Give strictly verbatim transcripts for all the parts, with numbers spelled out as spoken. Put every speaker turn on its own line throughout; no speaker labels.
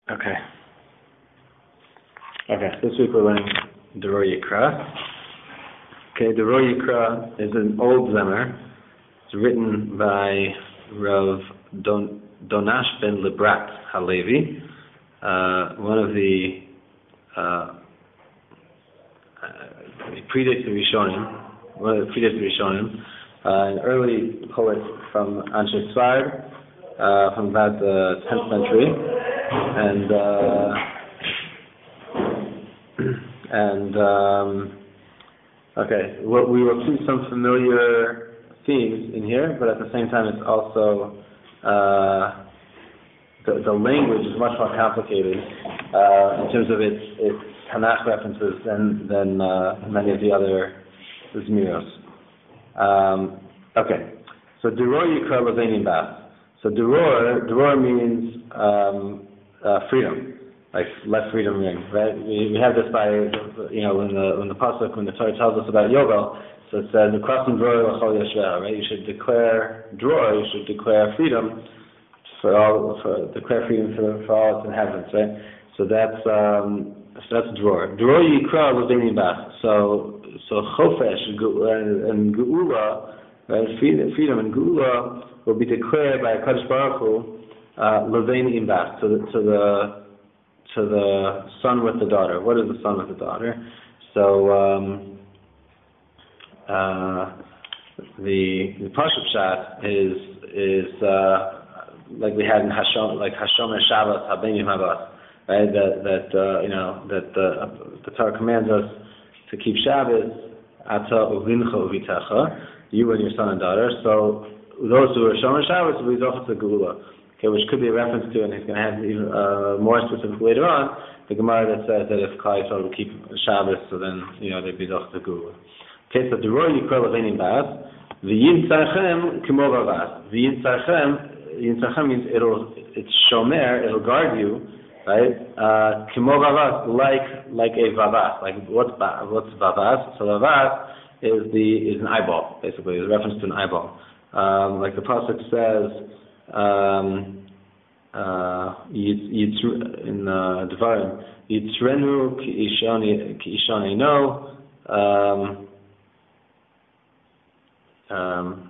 Okay. Okay, this week we're learning Dero Yikra. Okay, Dero Yikra is an old Zemer. It's written by Rav Don, Donash ben Lebrat Halevi, uh, one of the uh, uh, predates the Rishonim, one of the predates the Rishonim, uh, an early poet from Anshe Tzfar, uh, from about the tenth century, and uh, and um, okay, well, we will see some familiar themes in here, but at the same time, it's also uh, the, the language is much more complicated uh, in terms of its its Tanakh references than than uh, many of the other Zmiros. Um, okay, so Deror Yikra Levenim Bas. So Deror Deror means um, uh, freedom. Like let freedom ring, right? We, we have this by, you know, when the when the pasuk when the Torah tells us about Yovel, so it says "Ukrosim dror l'chol yashveh," right? You should declare dror, you should declare freedom for all, for declare freedom for, for all its inhabitants, right? So that's um, so that's dror. Dror yikra l'venim bas. So so chofesh and geula, right? Freedom, freedom and geula will be declared by Kadosh Baruch Hu l'venim bas to the to the to the son with the daughter. What is the son with the daughter? So um, uh, the the Pashup Pshat is is uh, like we had in Hashom, like Hashomer Shabbos Habenim Havas, right? That that uh, you know that the, the Torah commands us to keep Shabbos Ata Uvincha Uvitecha, you and your son and daughter. So those who are Shomer Shabbos will be Zochah to Geula. Okay, which could be a reference to, and he's going to have even uh, more specific later on, the Gemara that says that if Klal Yisrael will keep Shabbos, so then, you know, they'd be Zoch to Gula. Okay, so Deror Yikra Levenim Bas, V'yin Tzarchem K'mo Vavas. V'yin Tzarchem, Yin Tzarchem means it'll, it's Shomer, it'll guard you, right? Uh, K'mo Vavas, like, like a Vavas. Like, what's, what's Vavas? So Vavas is the, is an eyeball, basically, is a reference to an eyeball. Um, like the Pasuk says, Um, uh, in uh, Devarim, Yitzrenu ki ishani no, um, um,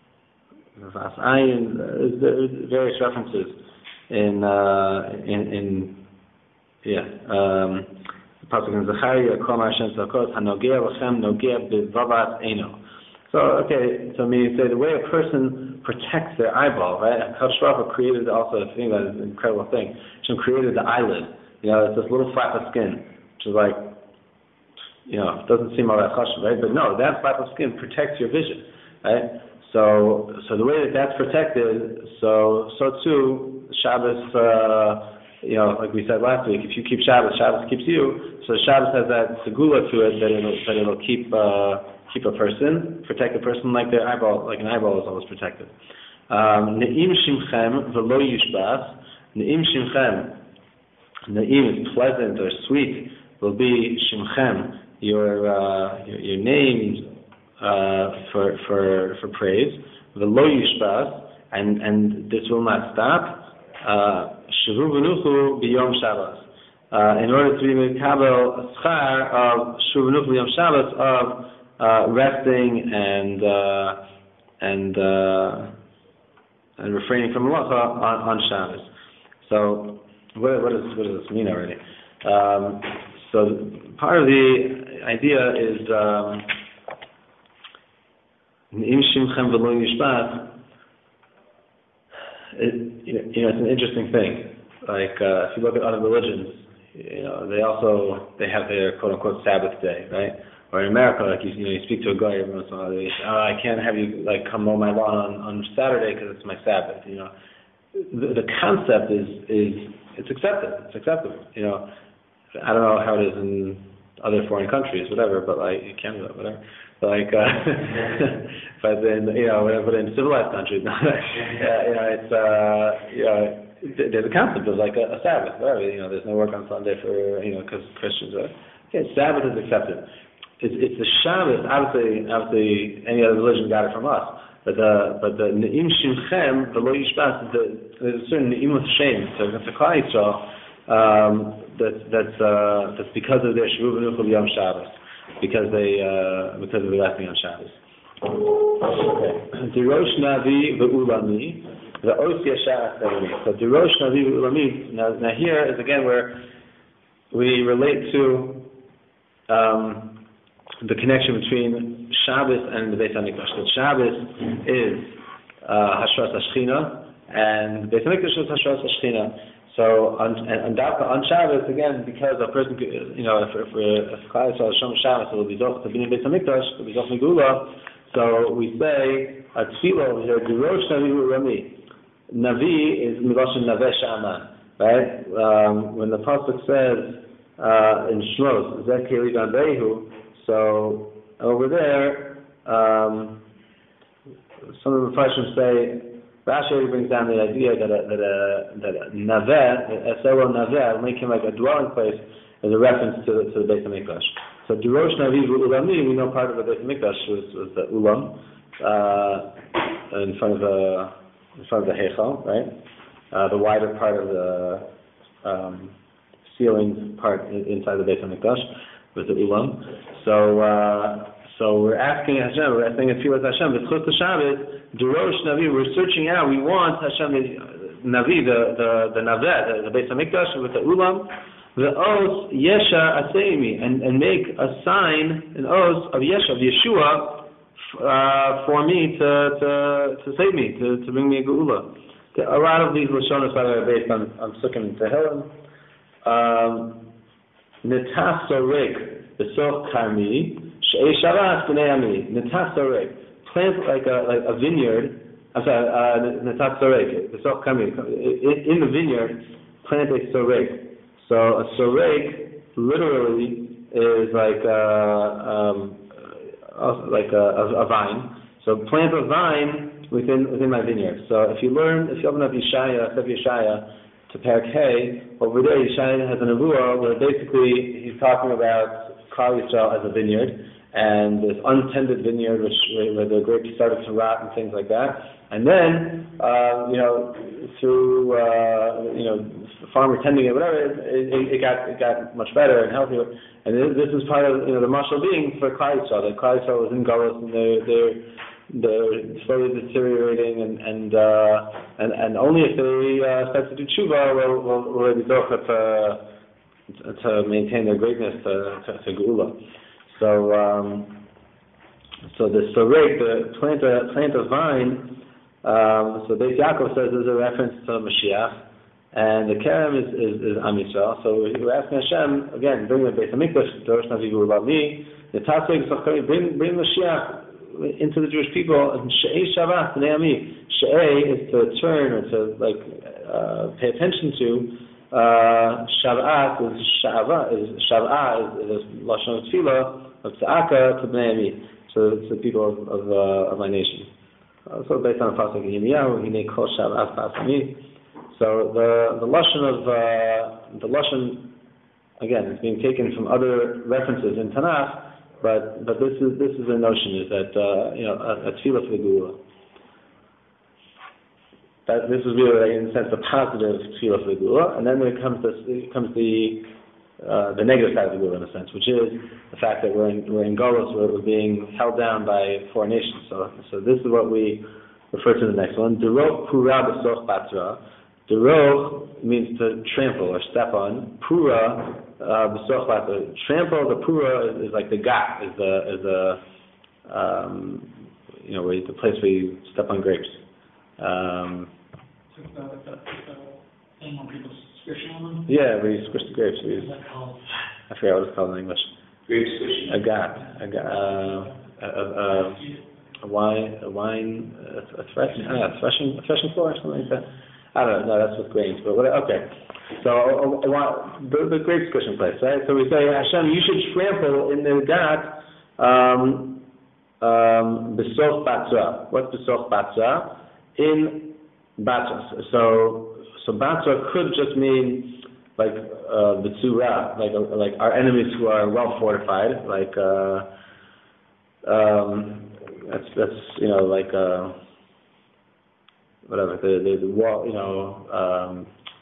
various references in uh, in, in yeah um, the pasuk in Zechariah, Kol Hashem Tzakot Hanogea Lachem Nogea B'Vavat Eino. So, okay, so I mean, say the way a person protects their eyeball, right? Kadosh Baruch Hu created also, I think that's an incredible thing. Hashem created the eyelid. You know, it's this little flap of skin, which is like, you know, doesn't seem all that chashuv, right? But no, that flap of skin protects your vision, right? So, so the way that that's protected, so so too, Shabbos, uh, you know, like we said last week, if you keep Shabbos, Shabbos keeps you. So Shabbos has that segula to it that it'll that it'll keep. Uh, keep a person, protect a person like their eyeball, like an eyeball is always protected. Ne'im shimchem v'lo yishbas. Ne'im shimchem. Ne'im is pleasant or sweet. Will be shimchem, your uh, your, your name uh, for for for praise. V'lo yishbas, and and this will not stop. Shevu v'nuchu b'yom Shabbos. Uh, in order to be mekabel schar of shevu v'nuchu b'yom Shabbos of Uh, resting and uh, and uh, and refraining from malacha on, on Shabbos. So, what, what, is, what does this mean already? Um, so, part of the idea is Im Shimchem V'lo Yishbat. You know, it's an interesting thing. Like uh, if you look at other religions, you know, they also they have their quote unquote Sabbath day, right? Or in America, like you, you know, you speak to a guy every once in a while, they say, oh, I can't have you like come mow my lawn on, on Saturday because it's my Sabbath. You know, the, the concept is is it's accepted. It's acceptable. You know, I don't know how it is in other foreign countries, whatever, but like Canada, whatever. But like, uh, but then you know, but in civilized countries, yeah, you know, it's uh, you know, there's a concept of like a, a Sabbath, whatever. You know, there's no work on Sunday for you know because Christians are. Okay, Sabbath is accepted. It's, it's the Shabbos. Obviously, obviously, any other religion got it from us. But the but the Ne'im Shimchem, the Lo Yishbas, there's a certain Ne'imut Shem to Klal Yisrael um, that, that's uh, that's because of their Shvuv V'Nuchal Yom Shabbos, because they uh, because of the resting on Shabbos. Okay. Dirosh Navi V'Ulami V'Os Yashar Asayimi. So Dirosh Navi V'Ulami. Now, now here is again where we relate to um, the connection between Shabbos and the Beit HaMikdash. That Shabbos is uh, Hashras HaShechina, and Beit HaMikdash is Hashras HaShechina. So on and on Shabbos again, because a person, you know, if if if Klal Yisrael Shom Shabbos, it will be zoch to be in Beit Hamikdash, it will be zoch Megula. So we say a tefillah over here, Dirosh Navi Rami. Navi is Miloshin Naveh Sha'aman, right? Um, when the pasuk says uh, in Shmos, Zeh Keli Ganbehu, so over there, um, some of the Mepharshim say. Rashi brings down the idea that a, that a, that a Naveh, Eselo Naveh, will make him like a dwelling place as a reference to the, to the Beit HaMikdash. So Dirosh Navi Ulami, we know part of the Beit HaMikdash was, was the Ulam, uh, in front of the in front of the Heichal, right? Uh, the wider part of the um, ceiling part inside the Beit HaMikdash was the Ulam. So. Uh, So we're asking Hashem, we're asking Tfilas Hashem, B'tzchus Shabbos, Dirosh Navi, we're searching out, we want Hashem, Navi, the, the, the Naveh, the, the Beit HaMikdash with the Ulam, the Os Yesha Aseimi, and, and make a sign, an Os of Yesha, of Yeshua, uh, for me to, to, to save me, to, to bring me a Geula. A lot of these Lashonos are based on, on Sukkim and Tehillim. Um, Netaf Sorek, the Soch Karmi, She'esharas b'nei ami, netat sorek, plant like a like a vineyard. I'm sorry, netat sorek, the soch kami. In the vineyard, plant a sorek. So a sorek literally is like a, um, like a, a, a vine. So plant a vine within within my vineyard. So if you learn, if you open up Yeshaya, Sefer Yeshaya to Perek Hey, over there Yeshaya has a nevuah where basically he's talking about Klal Yisrael as a vineyard, and this untended vineyard which, where the grapes started to rot and things like that. And then, uh, you know, through uh, you know farmer tending it, whatever, it, it, it got it got much better and healthier. And this, this is part of you know the mashal being for Klal Yisrael. That Klal Yisrael was in Galus and they're they're they're slowly deteriorating, and and uh, and, and only if they uh, start to do tshuva will will, will they be zocheh to to maintain their greatness to to, to Geula. So, um, so the sorek, the plant a plant a vine. Um, so Beis Yaakov says there's a reference to Mashiach, and the kerem is is, is Am Yisrael. So we're asking Hashem again, bring the Beit Hamikdash, Dirosh Navi V'Ulami, the Tasek Zachari, bring bring Mashiach into the Jewish people. And She'ei Shavach B'nei Ami, She'ei is to turn or to like uh, pay attention to. Uh, Shav'at is Shava is Shav'ah is, is Lashon Tefillah of Tza'aka to Bnei Ami, so it's the people of of, uh, of my nation. Uh, so based on the pasuk in Yirmiyahu, Hinei Kol Shav'at Pasami. So the the lashon of uh, the lashon again is being taken from other references in Tanakh, but but this is this is the notion is that uh, you know a, a tefillah for the Geula. That this is really, in a sense, the positive tefillah for the Geula, and then when it comes to it comes the uh, the negative side of the Geula, in a sense, which is the fact that we're in we're in Golus, where we're being held down by foreign nations. So, so this is what we refer to in the next one. Deroch pura b'soch batra. Deroch means to trample or step on. Pura b'soch batra. Trample. The pura is, is like the gat, is the is the um, you know where you, the place where you step on grapes. Um,
The, the, the thing when people squishing on them?
Yeah, where you squish the grapes. We use, I forget what it's called in English.
Grape squishing.
A gat, a gat, uh, a, a, a wine, a wine, a, a threshing, uh, a threshing, a threshing floor or something like that. I don't know. No, that's with grains. But what, okay. So a, a, a, the, the grape squishing place, right? So we say, Hashem, you should trample in the gat. Um, um, Besoch Batra. What's Besoch Batra? In Batra. So, so Batra could just mean like uh, the Tzura, like uh, like our enemies who are well fortified, like uh, um, that's that's you know like uh, whatever the, the the wall, you know um,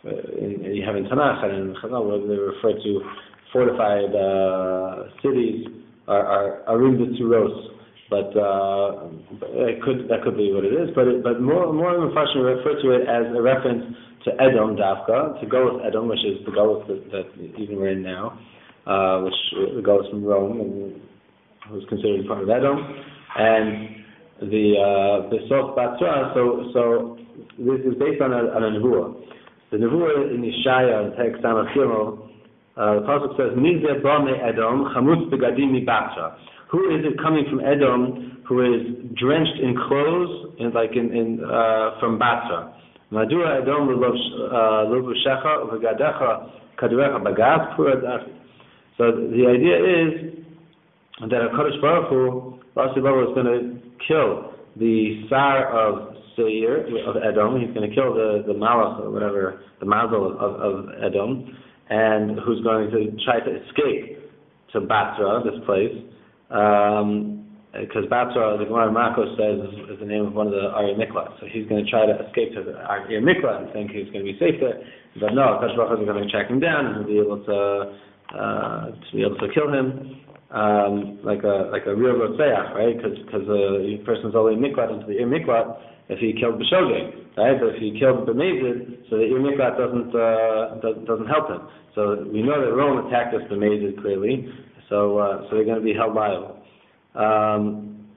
in, you have in Tanakh and in Chazal where they refer to fortified uh, cities are are arim b'tzuros, but uh, it could that could be what it is. But it, but more more Mepharshim refer to it as a reference to Edom Dafka, to Golus Edom, which is the Golus that, that even we're in now, uh, which the Golus from Rome, and who's considered part of Edom, and the uh, the Sof Batra. So so this is based on a, on a nevuah. The nevuah in Yeshaya, in text Samach Gimel, uh, the pasuk says, "Mizeh b'nei Edom chamutz begadim mi Batra." Who is it coming from Edom who is drenched in clothes, in, like in, in uh, from Batra? Madura Edom lubushecha v'gadecha kadurecha bagas pura. So the idea is that HaKadosh Baruch Hu, Basi Baba, is going to kill the Sar of Seir, of Edom. He's going to kill the, the Malach, or whatever, the Mazel of, of Edom, and who's going to try to escape to Batra, this place. Um, because Batra, the Gemara Mako says, is, is the name of one of the Arya Miklat. So he's going to try to escape to the Arya Miklat and think he's going to be safe there. But no, HaKadosh Baruch Hu is going to track him down and he'll be able to, uh, to be able to kill him. Um, like a like a real Rotzeach, right? Because because a person's only miklat into the Ir Miklat if he killed B'shogeg, right? But if he killed B'mezid, so the Ir Miklat doesn't uh, doesn't, doesn't help him. So we know that Rome attacked us B'mezid clearly, so uh, so they're going to be held liable. Um,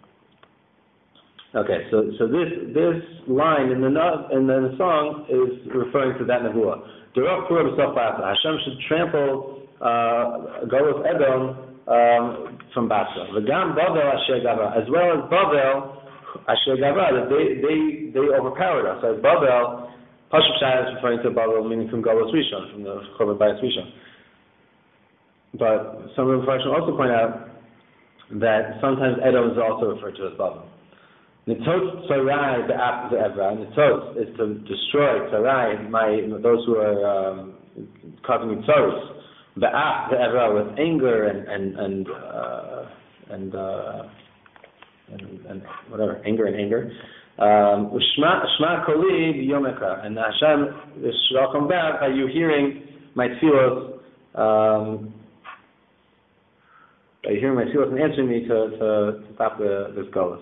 okay, so so this this line in the in the song is referring to that nevuah. Hashem should trample uh, Golus Edom. Um, from Batra, V'gam Bavel Asher Gavra, as well as Bavel Asher Gavra, that they they they overpowered us. So Bavel, Pashup Shai is referring to Bavel, meaning from Golus Rishon, from the Chorban Bayis Rishon. But some of the Mepharshim also point out that sometimes Edom is also referred to as Bavel. Nitzot Tzarai Be'ap Ze'evra. Nitzot is to destroy Tzarai, my those who are um, causing me tzaros. Ba'af ve'era, with anger and and and uh, and, uh, and and whatever, anger and anger. Shma Shma Koli b'yomeka, and Hashem shall come back. Are you hearing my tefillos? Um, are you hearing my tefillos and answering me to to, to stop the, this golus?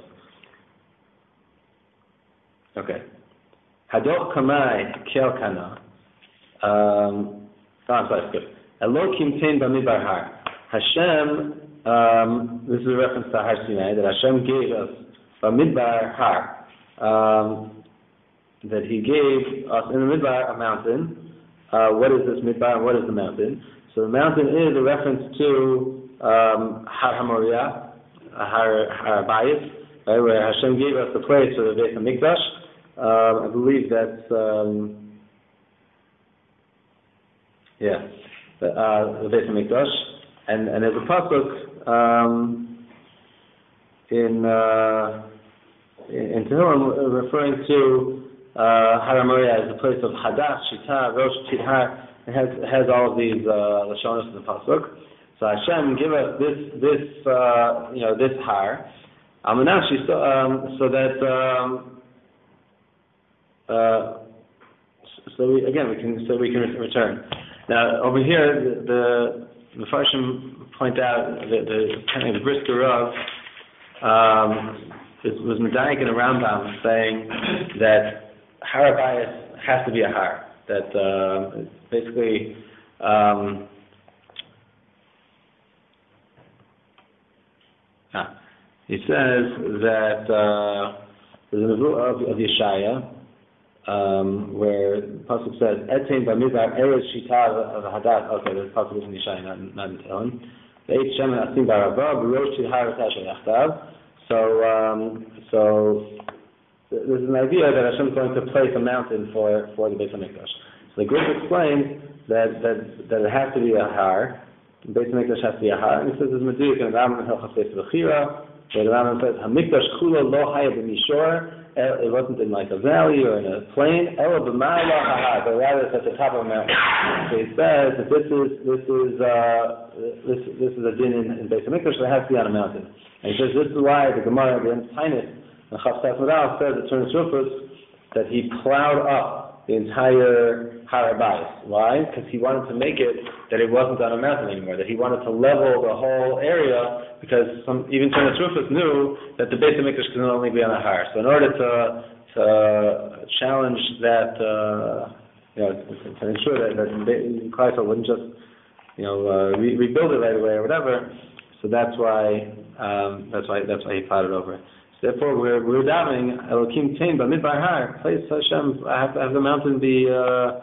Okay. Hadot kamai kel kana. Um, oh, I'm sorry, good. Elokim tein b'midbar har. Hashem, um, this is a reference to Har Sinai, that Hashem gave us b'midbar har, um, that He gave us in the midbar a mountain. Uh, what is this midbar and what is the mountain? So the mountain is a reference to um, Har HaMoriah, Har, Har Bayis, right, where Hashem gave us the place for the Beit HaMikdash. Uh, I believe that's, um, yeah. The, uh, the Beit HaMikdash, and and there's a pasuk um, in uh, in Tehillim referring to uh, Har HaMoriah as the place of Hadash, Shita, Rosh, Tidhar. It has it has all of these uh, lashonos in the pasuk. So Hashem give us this this uh, you know this Har, Amanashi, so um, so that um, uh, so we, again we can so we can return. Now, over here, the Mepharshim point out that the kind of the Brisker Rav um, was medayik in a Rambam saying that Har Bayis has to be a Har. That uh, basically, um, ah, he says that uh, there's a nevuah of, of Yeshaya. Um, where the pasuk says, "Etein b'midbar eretz shita of hadat." Okay, the pasuk is in Yeshaya, not not in Tehillim. Ve'et shemen asim barava b'rosh tidhar v'tasher yachtav. So, um, so there's an idea that Hashem is going to place a mountain for for the Beit HaMikdash. So the group explains that that that it has to be a har. The Beit HaMikdash has to be a har, and he says there's meduyik in Rambam Hilchos Beis Bechira, where the Rambam says, "Hamikdash kulo lo haya b'mishor." It wasn't in like a valley or in a plain, but rather it's at the top of a mountain. So he says that this is this is uh, this this is a din in, in Beit HaMikdash that has to be on a mountain. And he says this is why the Gemara, the Tainus, and Chav Saf Madal says that Turnus Rufus that he plowed up the entire Har Habayis. Why? Because he wanted to make it that it wasn't on a mountain anymore, that he wanted to level the whole area, because some, even Tzemach Rufus knew that the Beis HaMikdash can only be on a har. So in order to, to challenge that, uh, you know, to, to ensure that, that Klal Yisrael wouldn't just, you know, uh, re- rebuild it right away or whatever, so that's why, um, that's why, that's why he plotted over it. So therefore, we're we're davening Elokim Tein B'Midbar Har. Please Hashem, I have to have the mountain be uh,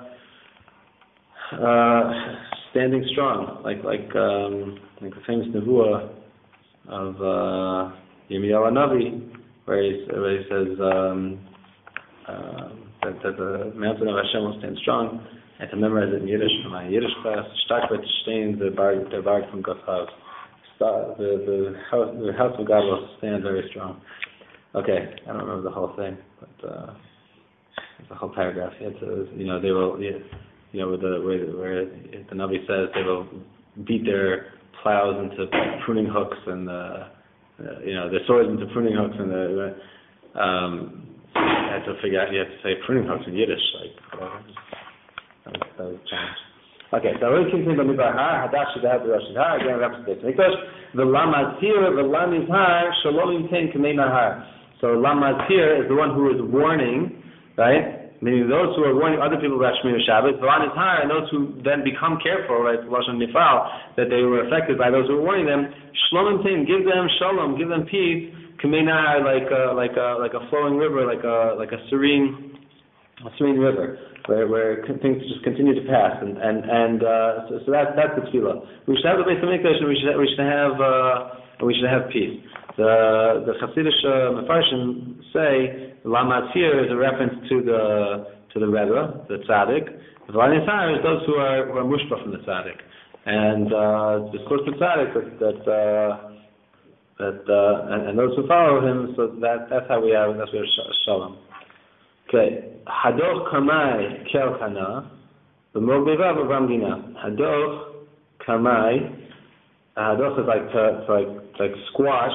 uh, standing strong, like like um, like the famous nevuah of uh, Yirmiyahu Navi, where he, where he says um, uh, that, that the mountain of Hashem will stand strong. And to memorize it in Yiddish, from my Yiddish class, stark with the stein, the bar, the bar from Gafhav. The, the house, the house of God will stand very strong. Okay, I don't remember the whole thing, but uh, it's a whole paragraph. It says, you know, they will, you know, where the where, where the Navi says they will beat their plows into pruning hooks and uh, uh, you know, their swords into pruning hooks, and the um, I had to figure out. You have to say pruning hooks in Yiddish, like whatever. That was, that was challenge. Okay, so we continue with Midbar Har, Hadash Shidahab, Rosh Har, again, reference to Mikdash, the Lamazir, the Lamizhar, Shalom Yimtein Kamei Nahar. So Lamazir is the one who is warning, right? Meaning those who are warning other people about Shmini Shabbos, the Lamizhar, and those who then become careful, right, Lashon Nifal, that they were affected by those who were warning them, Shalom Yimtein, give them Shalom, give them peace, Kamei Nahar, like a, like a, like a flowing river, like a, like a serene, a serene river. Where, where things just continue to pass, and and and uh, so, so that that's the tefillah. We should have the Beis HaMikdash, and we should we should have uh, we should have peace. The the Hasidic uh, Mefarshim say Lamatzir is a reference to the to the Rebbe, the Tzaddik. The V'Lanisar is those who are who are mushpa from the Tzaddik, and uh, the course of Tzaddik that that uh, that uh, and, and those who follow him. So that that's how we have that's where Shalom. Okay, Hadoch Kamai Kel Kana, the Mogivav of Ramgina. Hadoch Kamai, Hadoch is like to, to like like squash.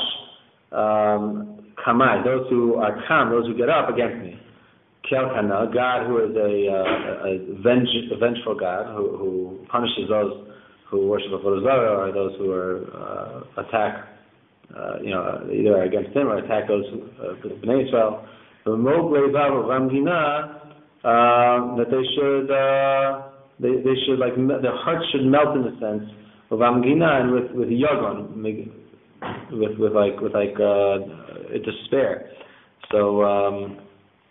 Um, Kamai, those who are Kam, those who get up against me. Kel Kana, God who is a, uh, a, venge, a vengeful God who, who punishes those who worship Avodah Zarah or those who are uh, attack, uh, you know, either against him or attack those uh, Bnei Israel. The Moglei Vav of Ramgina, that they should, uh, they they should like their hearts should melt in a sense of Ramgina and with with Yagon, with with like with like uh, despair. So um,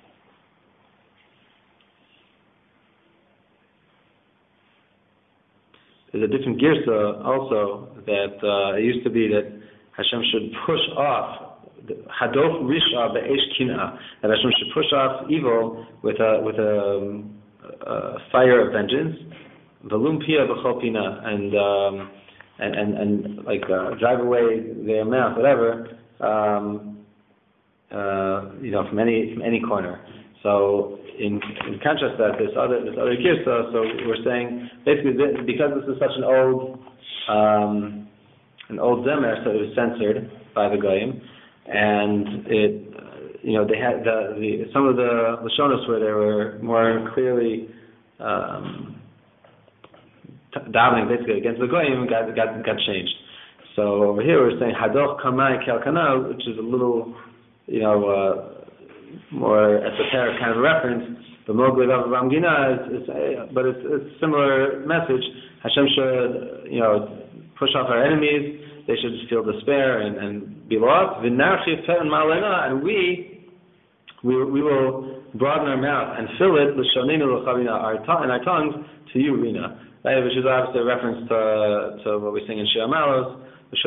there's a different girsa also that uh, it used to be that Hashem should push off. Hadof Risha Be'esh Kin'a, that Hashem should push off evil with a with a, a fire of vengeance, Valum Pia B'chol Pina, and um, and and and like uh, drive away their mouth, whatever, um, uh, you know, from any from any corner. So in in contrast to that, this other this other girsa, so we're saying basically this, because this is such an old um, an old zemer, so it was censored by the goyim. And it, you know, they had the, the some of the Lashonos where they were more clearly um, davening basically against the goyim got got got changed. So over here we're saying Hadoch Kamai Kel Kana, which is a little, you know, uh, more esoteric kind of reference. The Moglei Vav Ramgina is, is uh, but it's it's a similar message. Hashem should, you know, push off our enemies. They should just feel despair and, and be lost. And we, we, we will broaden our mouth and fill it with our tongue and our tongues to you, Rina. Right? Which is obviously a reference to, to what we sing in Shir Malos.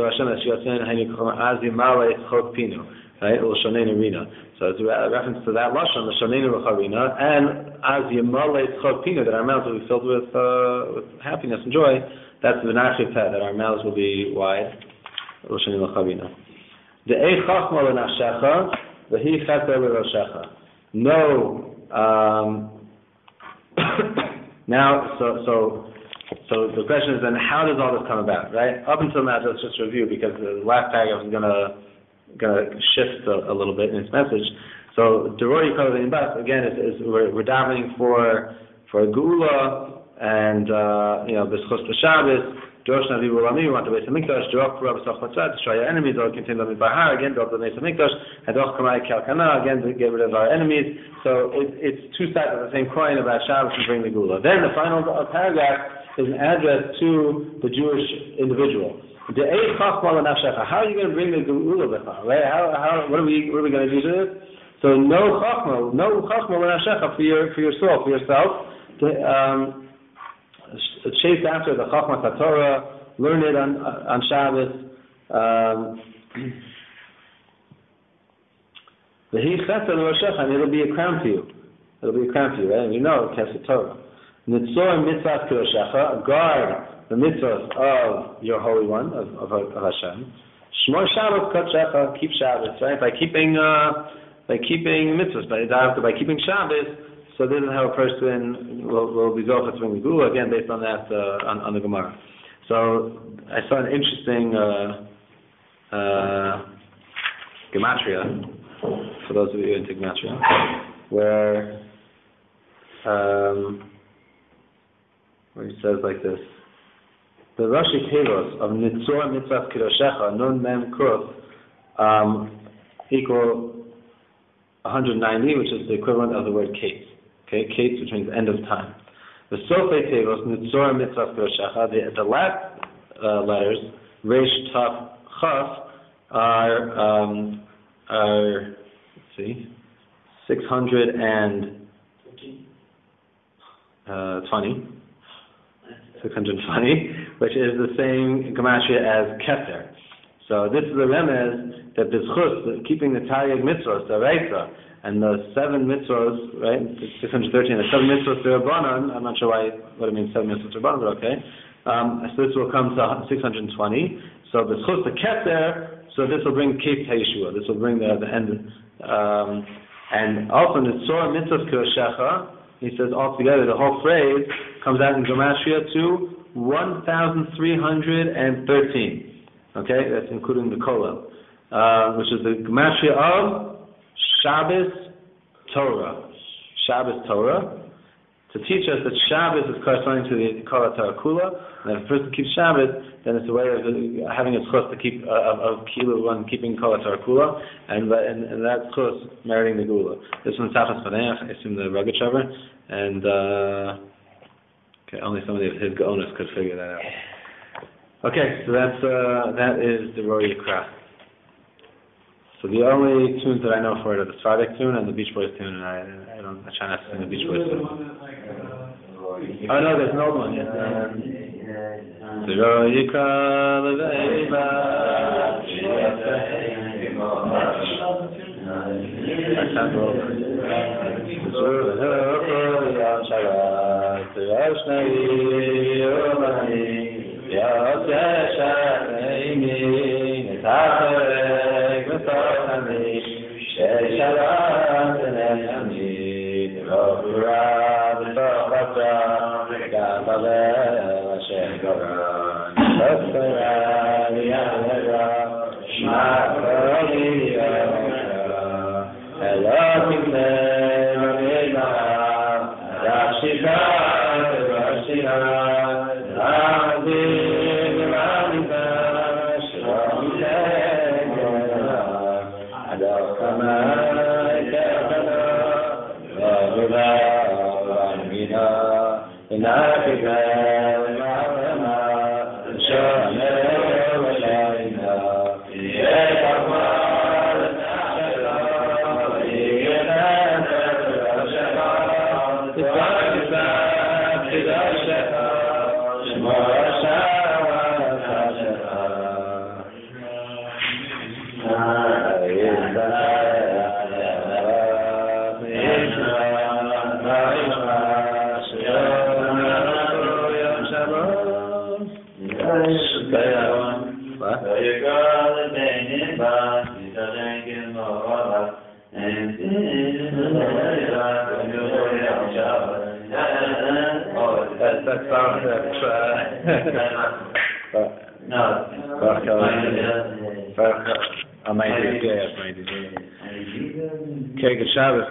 Right? So it's a reference to that lashon, the shonenu l'charina, and az yimale tzchok pinu, that our mouths will be filled with, uh, with happiness and joy. That's the v'narchi peh, that our mouths will be wide. L'shonenu l'charina. The ei chachma l'nafshecha, v'hi cheter l'roshecha. No. Um, now, so so so the question is then, how does all this come about? Right? Up until now, let's just review because the last paragraph is going to. going to shift a, a little bit in its message. So Deroi Yikol Bas again is, is we're, we're davening for for Geula and uh, you know B'schus Shabbos. Drosh Navi Ulami, we want to base the Mikdash. Drop Rabbi Sachmatzah, destroy our enemies. Or continue Lami Bahar again. Drop the base of Mikdash. Hadoch Kamai Kalkana again to get rid of our enemies. So it, it's two sides of the same coin about Shabbos and bring the Geula. Then the final paragraph is an address to the Jewish individual. The Eid Chachma L'Nafshecha. How are you going to bring the Geula B'cha? Right? How how what are we what are we going to do to this? So no Chachma, no Chachma L'Nafshecha for your for your soul, for yourself. To, um, chase after the Chachmas HaTorah, learn it on on Shabbos. The Hi Chesed L'Roshecha, and it'll be a crown to you. It'll be a crown to you, right? And you know Kesed Torah. Nitzor Mitzvah Kiroshecha, guard the mitzvahs of your Holy One, of, of, of Hashem. Shmor Shabbos Kodshecha, keep Shabbos, right? By keeping uh, by keeping mitzvahs, by by keeping Shabbos. So this is how a person will, will be zochah to bring the Geula, again based on that uh, on, on the Gemara. So I saw an interesting uh, uh, gematria for those of you into gematria, where um, where he says like this: the Rashi Tevos of Nitzor Mitzvah Kiroshecha Nun Mem Kuf um, equal one hundred ninety, which is the equivalent of the word Kate. Okay, Kate, which means end of time. The Sofei Tevos, Nitzor Mitzvah Kiroshecha, the, the last uh, letters, Reish Tav Chaf, are, um, are, let's see, six hundred twenty, six hundred twenty, which is the same gematria as Keter. So this is the remez that B'schus, keeping the Taryag Mitzvahs, the Reisa, and the seven mitzvahs, right, six hundred thirteen, the seven mitzvahs D'Rabbanan, I'm not sure why, what it means, seven mitzvahs D'Rabbanan, but okay. Um, so this will come to six hundred twenty. So the B'schus, the Keter, so this will bring Kate Yeshua, this will bring the, the end. Um, and also, Nitzor Mitzvah Kiroshecha, he says altogether, the whole phrase comes out in Gematria to one thousand three hundred thirteen. Okay, that's including the Kola, uh, which is the Gematria of Shabbos Torah. Shabbos Torah. To teach us that Shabbos is corresponding to the Kol HaTorah Kula, and if a person keeps Shabbos, then it's a way of having a zchus to keep, uh, of Kilu one keeping Kol HaTorah Kula, and, and, and that zchus meriting the Gula. This one's Tachas Paneach, I assume the Rogachover, and uh, okay, only somebody of his Gaonis could figure that out. Okay, so that's uh, that is the Roy Yikra. So the only tunes that I know for it are the Svardik tune and the Beach Boys tune, and I, I don't, I try not to sing the Beach Boys tune. Oh no, there's an old one. Yes. The Roy Yikra Leveva. I can't go over Keged Shabbos.